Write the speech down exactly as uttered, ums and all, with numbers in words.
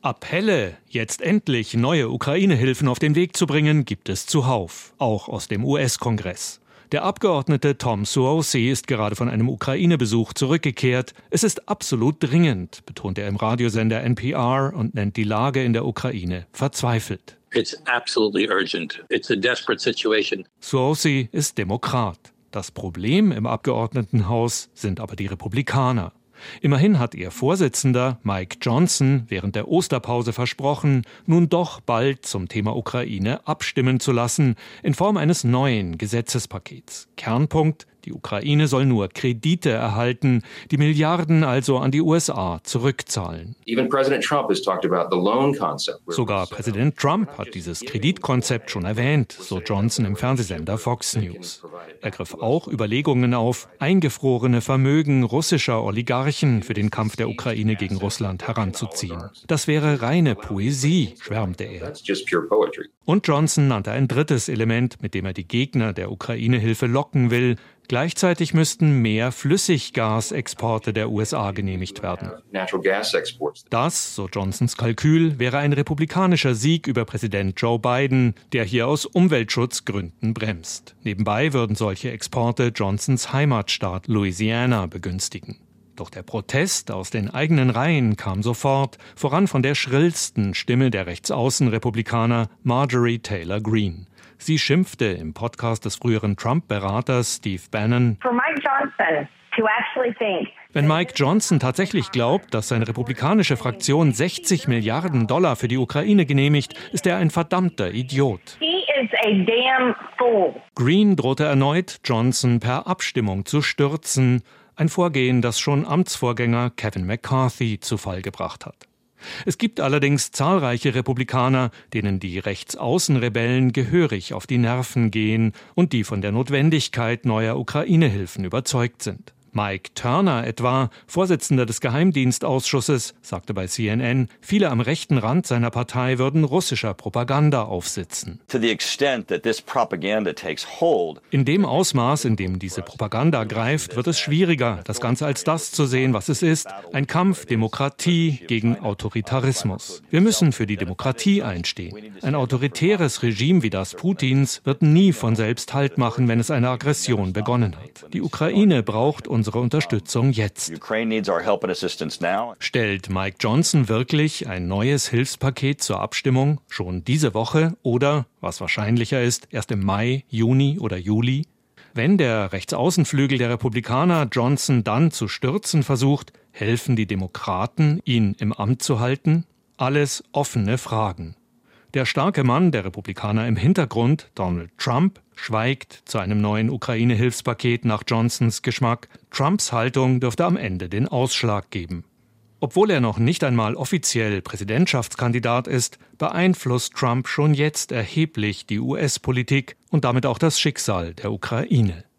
Appelle, jetzt endlich neue Ukraine-Hilfen auf den Weg zu bringen, gibt es zuhauf, auch aus dem U S-Kongress. Der Abgeordnete Tom Suozzi ist gerade von einem Ukraine-Besuch zurückgekehrt. Es ist absolut dringend, betont er im Radiosender N P R und nennt die Lage in der Ukraine verzweifelt. It's absolutely urgent. It's a desperate situation. Suozzi ist Demokrat. Das Problem im Abgeordnetenhaus sind aber die Republikaner. Immerhin hat ihr Vorsitzender Mike Johnson während der Osterpause versprochen, nun doch bald zum Thema Ukraine abstimmen zu lassen, in Form eines neuen Gesetzespakets. Kernpunkt: die Ukraine soll nur Kredite erhalten, die Milliarden also an die U S A zurückzahlen. Sogar Präsident Trump hat dieses Kreditkonzept schon erwähnt, so Johnson im Fernsehsender Fox News. Er griff auch Überlegungen auf, eingefrorene Vermögen russischer Oligarchen für den Kampf der Ukraine gegen Russland heranzuziehen. Das wäre reine Poesie, schwärmte er. Und Johnson nannte ein drittes Element, mit dem er die Gegner der Ukraine-Hilfe locken will. Gleichzeitig müssten mehr Flüssiggasexporte der U S A genehmigt werden. Das, so Johnsons Kalkül, wäre ein republikanischer Sieg über Präsident Joe Biden, der hier aus Umweltschutzgründen bremst. Nebenbei würden solche Exporte Johnsons Heimatstaat Louisiana begünstigen. Doch der Protest aus den eigenen Reihen kam sofort, voran von der schrillsten Stimme der Rechtsaußenrepublikaner Marjorie Taylor Greene. Sie schimpfte im Podcast des früheren Trump-Beraters Steve Bannon. Wenn Mike Johnson tatsächlich glaubt, dass seine republikanische Fraktion sechzig Milliarden Dollar für die Ukraine genehmigt, ist er ein verdammter Idiot. Greene drohte erneut, Johnson per Abstimmung zu stürzen. Ein Vorgehen, das schon Amtsvorgänger Kevin McCarthy zu Fall gebracht hat. Es gibt allerdings zahlreiche Republikaner, denen die Rechtsaußenrebellen gehörig auf die Nerven gehen und die von der Notwendigkeit neuer Ukraine-Hilfen überzeugt sind. Mike Turner etwa, Vorsitzender des Geheimdienstausschusses, sagte bei C N N, viele am rechten Rand seiner Partei würden russischer Propaganda aufsitzen. In dem Ausmaß, in dem diese Propaganda greift, wird es schwieriger, das Ganze als das zu sehen, was es ist. Ein Kampf Demokratie gegen Autoritarismus. Wir müssen für die Demokratie einstehen. Ein autoritäres Regime wie das Putins wird nie von selbst Halt machen, wenn es eine Aggression begonnen hat. Die Ukraine braucht unsere Unterstützung jetzt. Stellt Mike Johnson wirklich ein neues Hilfspaket zur Abstimmung schon diese Woche oder, was wahrscheinlicher ist, erst im Mai, Juni oder Juli? Wenn der Rechtsaußenflügel der Republikaner Johnson dann zu stürzen versucht, helfen die Demokraten, ihn im Amt zu halten? Alles offene Fragen. Der starke Mann der Republikaner im Hintergrund, Donald Trump, schweigt zu einem neuen Ukraine-Hilfspaket nach Johnsons Geschmack. Trumps Haltung dürfte am Ende den Ausschlag geben. Obwohl er noch nicht einmal offiziell Präsidentschaftskandidat ist, beeinflusst Trump schon jetzt erheblich die U S-Politik und damit auch das Schicksal der Ukraine.